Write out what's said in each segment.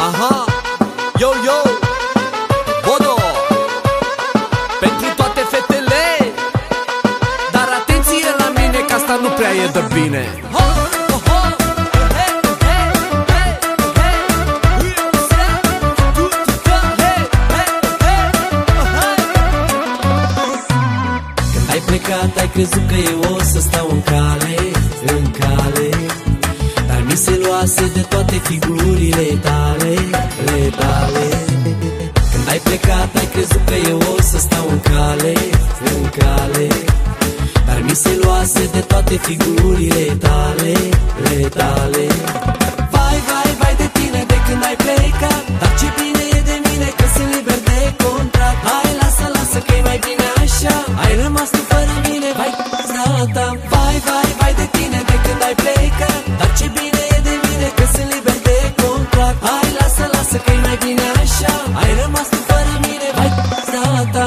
Aha, yo, yo, Bodo, pentru toate fetele. Dar atenție la mine, că asta nu prea e de bine. Când ai plecat, ai crezut că eu o să stau în cale, în cale, dar mi se luase de toate figurile tale, tale. Când ai plecat, ai crezut că eu o să stau în cale, în cale, dar mi se luase de toate figurile tale, tale. Vai, vai, vai de tine de când ai plecat, dar ce bine e de mine că sunt liber de contract. Hai, lasă, lasă că e mai bine așa, ai rămas tu fără mine, vai, ta. Vai, vai, vai de tine de când ai plecat, dar ce bine e de mine că sunt liber de contract. Hai, lasă, lasă că e mai bine așa, ai rămas tu fără mine, vai, ta.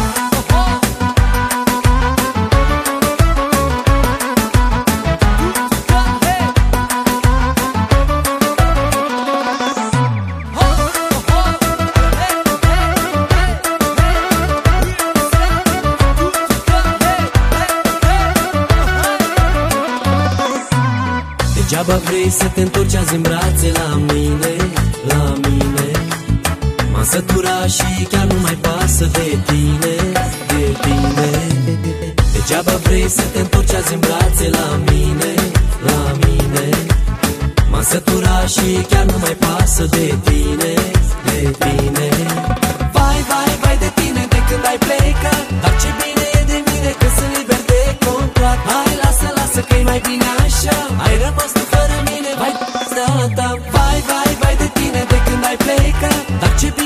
Degeaba vrei să te întorci azi în brațe la mine, la mine. M-am săturat și chiar nu mai pasă de tine, de tine. Degeaba vrei să te întorci azi în brațe la mine, la mine. M-am săturat și chiar nu mai pasă de tine, de tine. Vai, vai, vai de tine de când ai plecat, dar ce bine e de mine că sunt liber de contract. Hai, lasă, lasă că e mai bine așa, ai rămas tu fără mine, vai, ta. Vai, vai, vai de tine de când ai plecat, dar ce bine